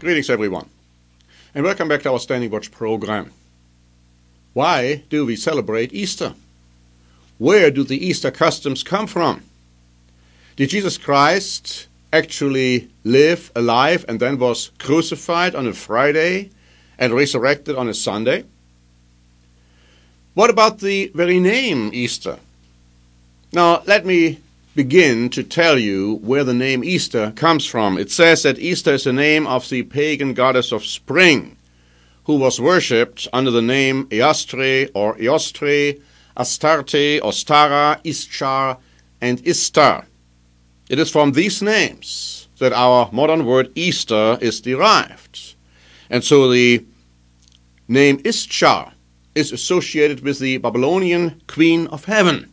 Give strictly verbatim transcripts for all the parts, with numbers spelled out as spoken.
Greetings, everyone, and welcome back to our Standing Watch program. Why do we celebrate Easter? Where do the Easter customs come from? Did Jesus Christ actually live alive and then was crucified on a Friday and resurrected on a Sunday? What about the very name Easter? Now, let me begin to tell you where the name Easter comes from. It says that Easter is the name of the pagan goddess of spring, who was worshipped under the name Eastre or Eostre, Astarte, Ostara, Ischar, and Istar. It is from these names that our modern word Easter is derived. And so the name Ischar is associated with the Babylonian Queen of Heaven.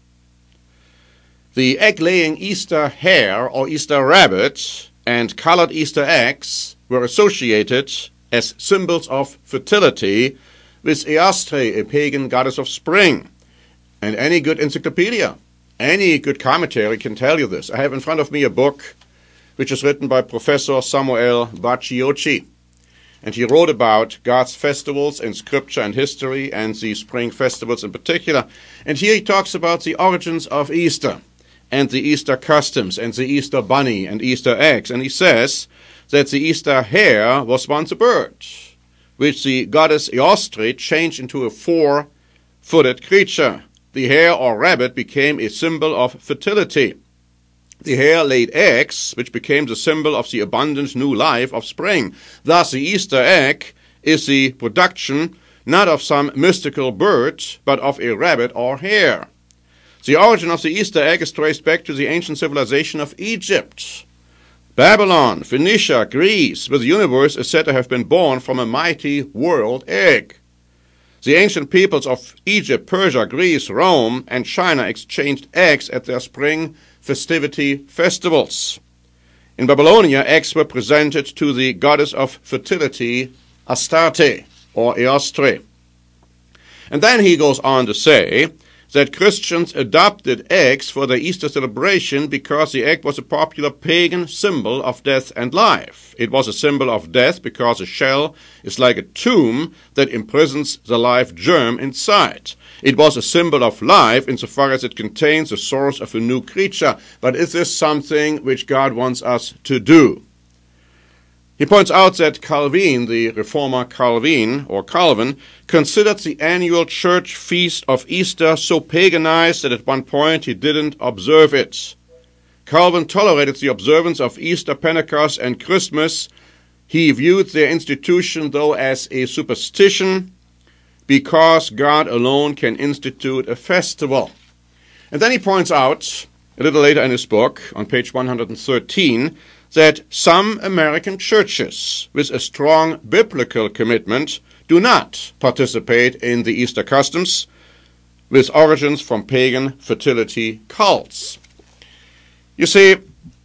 The egg-laying Easter hare or Easter rabbit and colored Easter eggs were associated as symbols of fertility with Eastre, a pagan goddess of spring. And any good encyclopedia, any good commentary can tell you this. I have in front of me a book which is written by Professor Samuel Bacciocchi. And he wrote about God's festivals in scripture and history, and the spring festivals in particular. And here he talks about the origins of Easter, and the Easter customs, and the Easter bunny, and Easter eggs. And he says that the Easter hare was once a bird, which the goddess Eostre changed into a four-footed creature. The hare or rabbit became a symbol of fertility. The hare laid eggs, which became the symbol of the abundant new life of spring. Thus, the Easter egg is the production not of some mystical bird, but of a rabbit or hare. The origin of the Easter egg is traced back to the ancient civilization of Egypt. Babylon, Phoenicia, Greece, where the universe is said to have been born from a mighty world egg. The ancient peoples of Egypt, Persia, Greece, Rome, and China exchanged eggs at their spring festivity festivals. In Babylonia, eggs were presented to the goddess of fertility, Astarte, or Eostre. And then he goes on to say that Christians adopted eggs for their Easter celebration because the egg was a popular pagan symbol of death and life. It was a symbol of death because a shell is like a tomb that imprisons the life germ inside. It was a symbol of life insofar as it contains the source of a new creature. But is this something which God wants us to do? He points out that Calvin, the reformer Calvin, or Calvin, considered the annual church feast of Easter so paganized that at one point he didn't observe it. Calvin tolerated the observance of Easter, Pentecost, and Christmas. He viewed their institution, though, as a superstition, because God alone can institute a festival. And then he points out, a little later in his book, on page one hundred thirteen, that some American churches with a strong biblical commitment do not participate in the Easter customs with origins from pagan fertility cults. You see,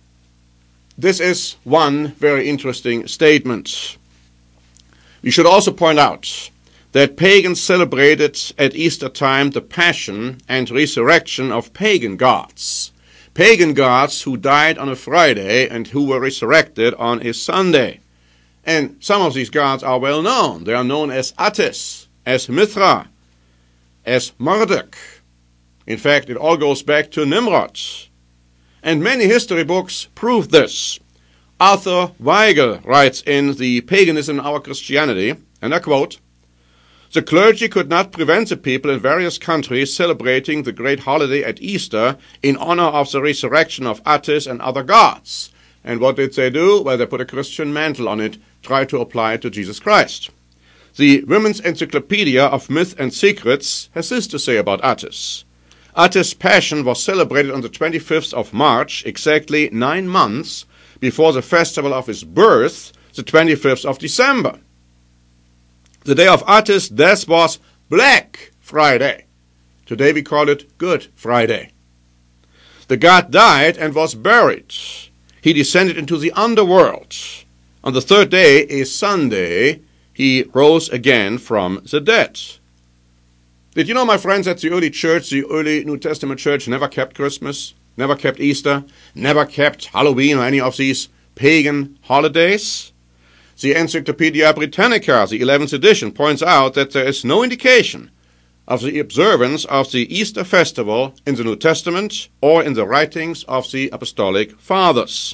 this is one very interesting statement. We should also point out that pagans celebrated at Easter time the passion and resurrection of pagan gods. Pagan gods who died on a Friday and who were resurrected on a Sunday. And some of these gods are well known. They are known as Attis, as Mithra, as Marduk. In fact, it all goes back to Nimrod. And many history books prove this. Arthur Weigel writes in The Paganism in Our Christianity, and I quote, "The clergy could not prevent the people in various countries celebrating the great holiday at Easter in honor of the resurrection of Attis and other gods." And what did they do? Well, they put a Christian mantle on it, tried to apply it to Jesus Christ. The Women's Encyclopedia of Myth and Secrets has this to say about Attis. Attis' passion was celebrated on the twenty-fifth of March, exactly nine months before the festival of his birth, the twenty-fifth of December. The day of Attis' death was Black Friday. Today we call it Good Friday. The god died and was buried. He descended into the underworld. On the third day, a Sunday, he rose again from the dead. Did you know, my friends, that the early church, the early New Testament church, never kept Christmas, never kept Easter, never kept Halloween or any of these pagan holidays? The Encyclopedia Britannica, the eleventh edition, points out that there is no indication of the observance of the Easter festival in the New Testament or in the writings of the Apostolic Fathers.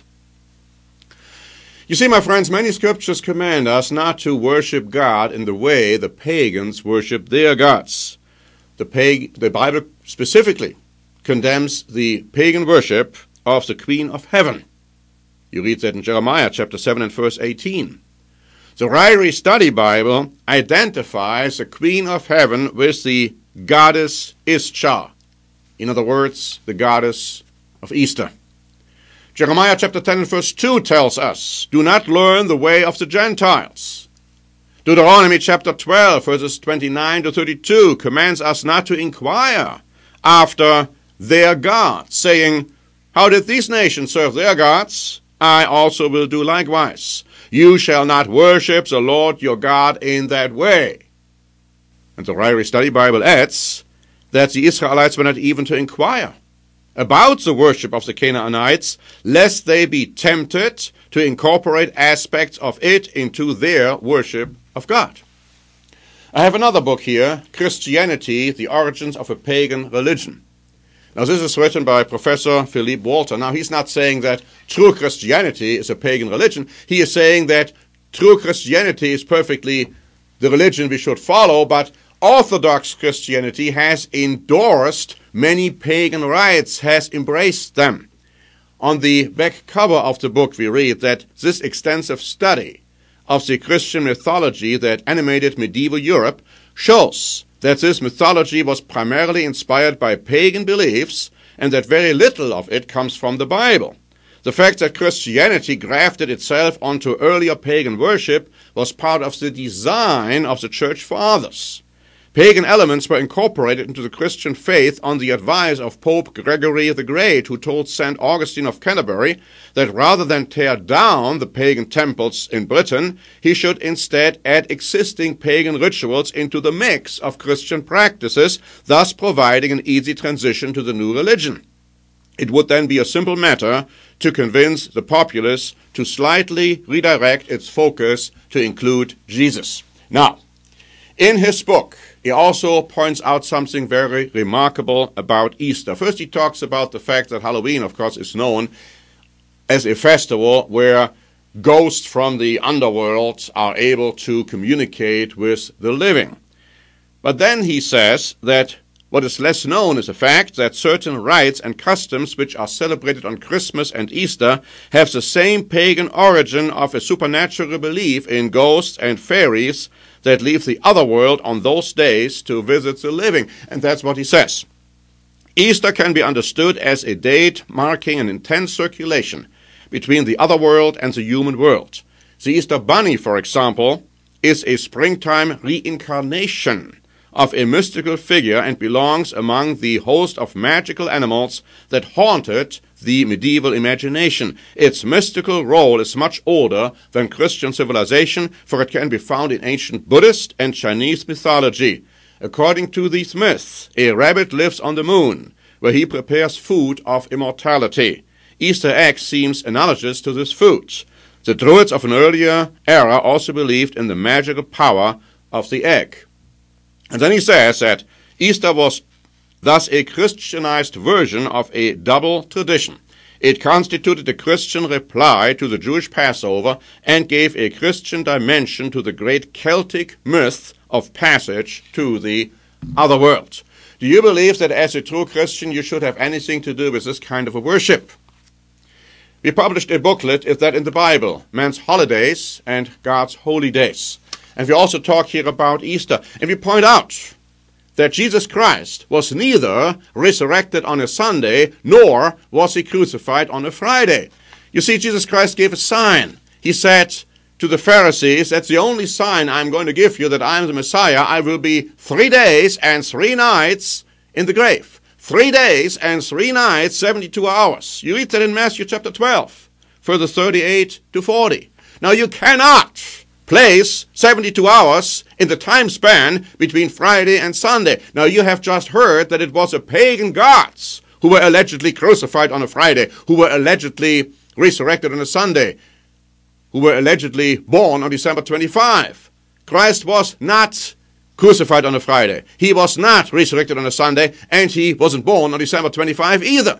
You see, my friends, many scriptures command us not to worship God in the way the pagans worship their gods. The, pag- the Bible specifically condemns the pagan worship of the Queen of Heaven. You read that in Jeremiah chapter seven and verse eighteen. The Ryrie Study Bible identifies the Queen of Heaven with the goddess Ishtar. In other words, the goddess of Easter. Jeremiah chapter ten and verse two tells us, do not learn the way of the Gentiles. Deuteronomy chapter twelve, verses twenty-nine to thirty-two commands us not to inquire after their gods, saying, how did these nations serve their gods? I also will do likewise. You shall not worship the Lord your God in that way. And the Ryrie Study Bible adds that the Israelites were not even to inquire about the worship of the Canaanites, lest they be tempted to incorporate aspects of it into their worship of God. I have another book here, Christianity, the Origins of a Pagan Religion. Now, this is written by Professor Philippe Walter. Now, he's not saying that true Christianity is a pagan religion. He is saying that true Christianity is perfectly the religion we should follow, but Orthodox Christianity has endorsed many pagan rites, has embraced them. On the back cover of the book, we read that this extensive study of the Christian mythology that animated medieval Europe shows that this mythology was primarily inspired by pagan beliefs and that very little of it comes from the Bible. The fact that Christianity grafted itself onto earlier pagan worship was part of the design of the Church Fathers. Pagan elements were incorporated into the Christian faith on the advice of Pope Gregory the Great, who told Saint Augustine of Canterbury that rather than tear down the pagan temples in Britain, he should instead add existing pagan rituals into the mix of Christian practices, thus providing an easy transition to the new religion. It would then be a simple matter to convince the populace to slightly redirect its focus to include Jesus. Now, in his book, he also points out something very remarkable about Easter. First, he talks about the fact that Halloween, of course, is known as a festival where ghosts from the underworld are able to communicate with the living. But then he says that what is less known is the fact that certain rites and customs which are celebrated on Christmas and Easter have the same pagan origin of a supernatural belief in ghosts and fairies that leave the other world on those days to visit the living. And that's what he says. Easter can be understood as a date marking an intense circulation between the other world and the human world. The Easter Bunny, for example, is a springtime reincarnation of a mystical figure and belongs among the host of magical animals that haunted the medieval imagination. Its mystical role is much older than Christian civilization, for it can be found in ancient Buddhist and Chinese mythology. According to these myths, a rabbit lives on the moon, where he prepares food of immortality. Easter egg seems analogous to this food. The Druids of an earlier era also believed in the magical power of the egg. And then he says that Easter was thus a Christianized version of a double tradition. It constituted a Christian reply to the Jewish Passover and gave a Christian dimension to the great Celtic myth of passage to the other world. Do you believe that as a true Christian you should have anything to do with this kind of a worship? We published a booklet, Is That in the Bible? Man's Holidays and God's Holy Days. And we also talk here about Easter. And we point out that Jesus Christ was neither resurrected on a Sunday, nor was he crucified on a Friday. You see, Jesus Christ gave a sign. He said to the Pharisees, that's the only sign I'm going to give you that I'm the Messiah. I will be three days and three nights in the grave. Three days and three nights, seventy-two hours. You read that in Matthew chapter twelve, verses thirty-eight to forty. Now you cannot place seventy-two hours in the time span between Friday and Sunday. Now you have just heard that it was the pagan gods who were allegedly crucified on a Friday, who were allegedly resurrected on a Sunday. who were allegedly born on December twenty-fifth. Christ was not crucified on a Friday. He was not resurrected on a Sunday, and he wasn't born on December twenty-fifth either.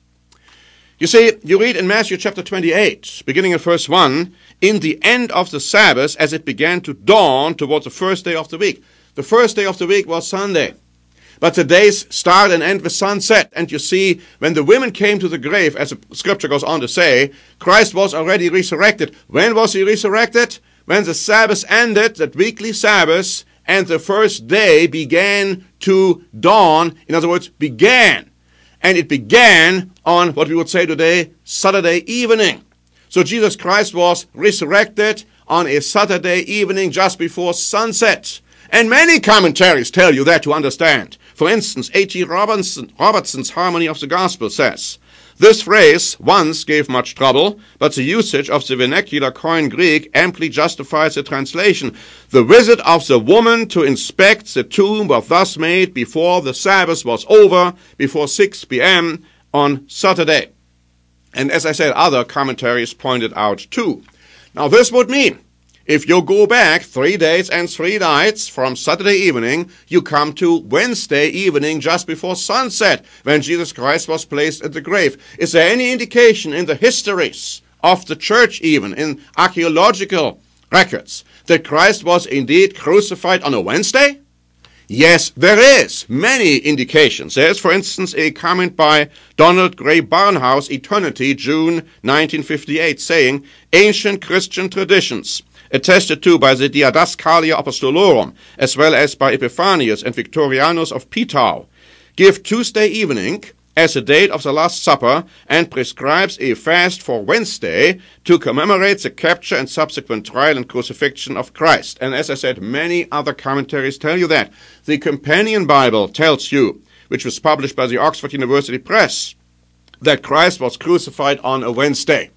You see, you read in Matthew chapter twenty-eight, beginning in verse one, in the end of the Sabbath, as it began to dawn towards the first day of the week. The first day of the week was Sunday. But the days start and end with sunset. And you see, when the women came to the grave, as the scripture goes on to say, Christ was already resurrected. When was he resurrected? When the Sabbath ended, that weekly Sabbath, and the first day began to dawn. In other words, began. And it began on what we would say today, Saturday evening. So Jesus Christ was resurrected on a Saturday evening just before sunset. And many commentaries tell you that to understand. For instance, A T Robertson, Robertson's Harmony of the Gospel says, this phrase once gave much trouble, but the usage of the vernacular Koine Greek amply justifies the translation. The visit of the woman to inspect the tomb was thus made before the Sabbath was over, before six p.m. on Saturday. And as I said, other commentaries pointed out too. Now this would mean, if you go back three days and three nights from Saturday evening, you come to Wednesday evening just before sunset, when Jesus Christ was placed in the grave. Is there any indication in the histories of the church, even in archaeological records, that Christ was indeed crucified on a Wednesday? Yes, there is many indications. There's, for instance, a comment by Donald Gray Barnhouse, Eternity, June nineteen fifty-eight, saying, ancient Christian traditions, attested to by the Didascalia Apostolorum, as well as by Epiphanius and Victorianus of Pitau, give Tuesday evening as the date of the Last Supper and prescribes a fast for Wednesday to commemorate the capture and subsequent trial and crucifixion of Christ. And as I said, many other commentaries tell you that. The Companion Bible tells you, which was published by the Oxford University Press, that Christ was crucified on a Wednesday.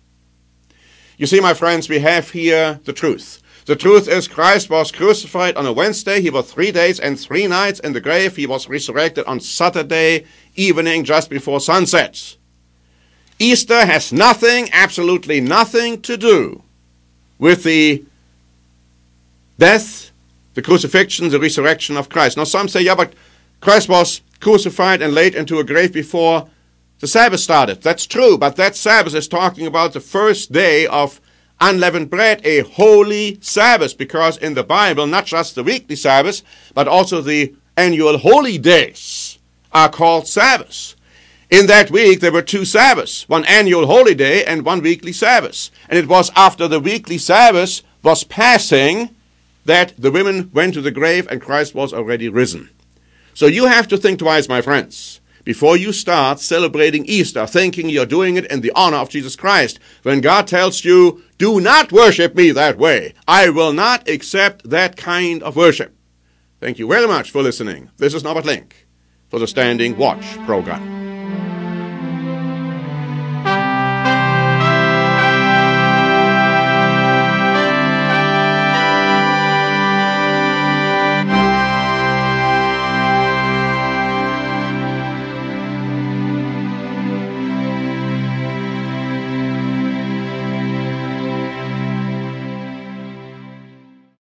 You see, my friends, we have here the truth. The truth is Christ was crucified on a Wednesday. He was three days and three nights in the grave. He was resurrected on Saturday evening just before sunset. Easter has nothing, absolutely nothing to do with the death, the crucifixion, the resurrection of Christ. Now some say, yeah, but Christ was crucified and laid into a grave before the Sabbath started. That's true, but that Sabbath is talking about the first day of unleavened bread, a holy Sabbath, because in the Bible, not just the weekly Sabbath, but also the annual holy days are called Sabbaths. In that week, there were two Sabbaths, one annual holy day and one weekly Sabbath. And it was after the weekly Sabbath was passing that the women went to the grave and Christ was already risen. So you have to think twice, my friends, before you start celebrating Easter, thinking you're doing it in the honor of Jesus Christ, when God tells you, do not worship me that way. I will not accept that kind of worship. Thank you very much for listening. This is Norbert Link for the Standing Watch program.